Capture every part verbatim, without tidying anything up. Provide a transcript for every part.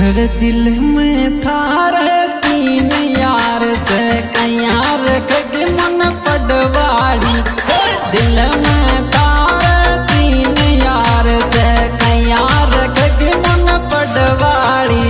हर दिल में थारे तीन यार से कयार के मन पडवाड़ी। दिल में थारे तीन यार से कयार के मन पडवाड़ी।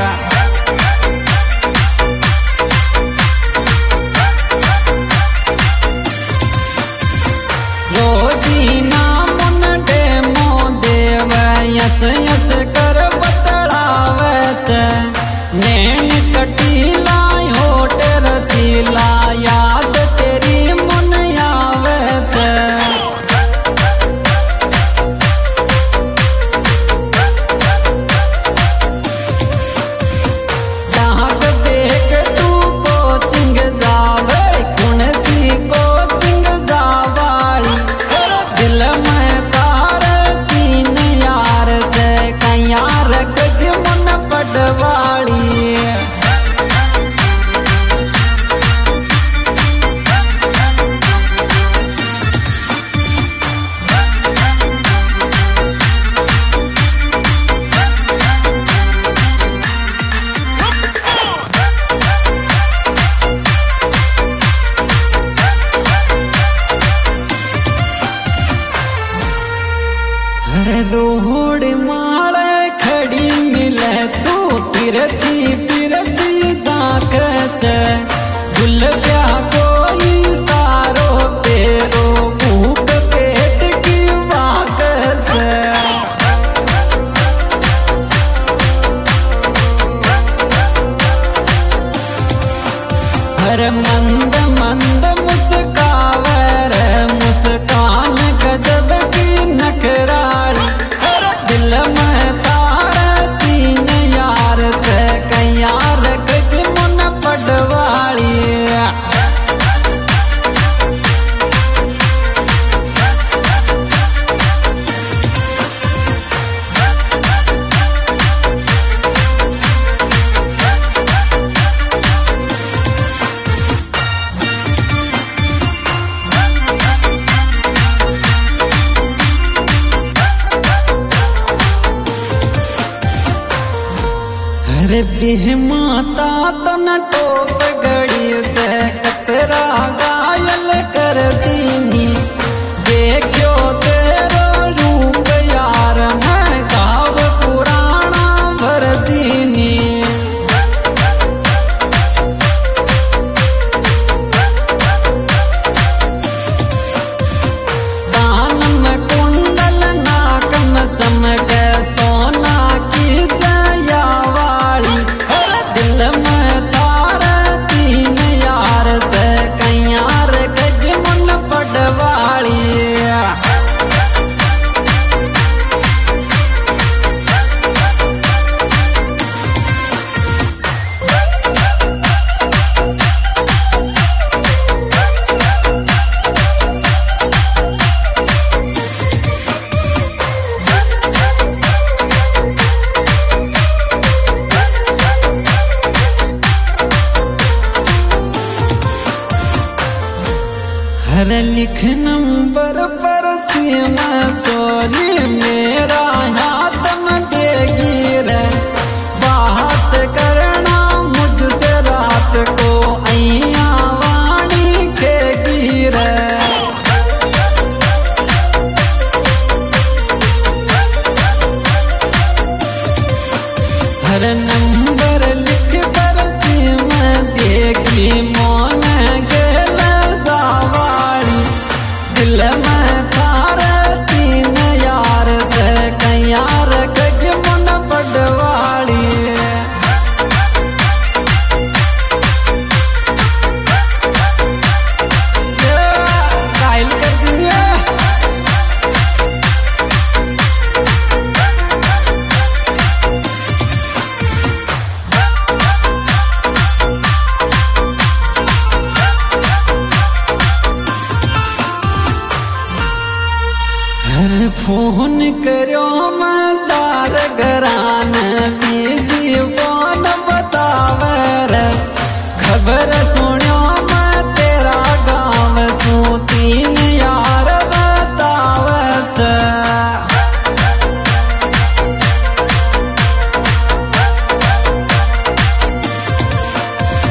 रोजीना मन डेमो देव यस यस कर बतलावे छे। नैन कटीला होठ रसीला याद तेरी मन आवे छे। डाक देख तू कोचिंग जावे कौन सी कोचिंग जावाली। दिल में तारे तीन यार से कयार के मन पडवाली। रोड माले खड़ी मिले तू तिरछी तिरछी झांक छे। गुल क्या कोई सारो तेरो भूख पेट की बात छे। हर मंद मंद मुस्कावे रे मुस्कान गजब की नखराली। दिल में तारे तीन यार से कयार के मन पडवाली। अरे बिह माता तो न टोप गड़ी से कतरा घायल कर दीनी। देखो तेरो रूप यार मैं गाव पुराना भर दीनी। दान में कुंडल नाक में चमके सोना की जया वाली। दिल में तारे तीन यार से कयार के मन पडवाली। हर लिख नंबर पर सीमा चोरी मेरा हाथ में देगी रे। बात करना मुझसे रात को अइया वाणी खेगी रे। हर नंबर लिख पर सीमा देगी मोन गेला जावाली। दिल में तारे तीन यार से कयार के मन पडवाली। कायल कर दिया। हर फोन करो मजार घरान बीजी फोन बतावे रे। खबर सुनियो मैं तेरा गाँव सू तीन यार बतावे छे।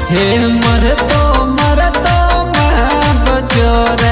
हे मर तो मर तो मैं बचो रे।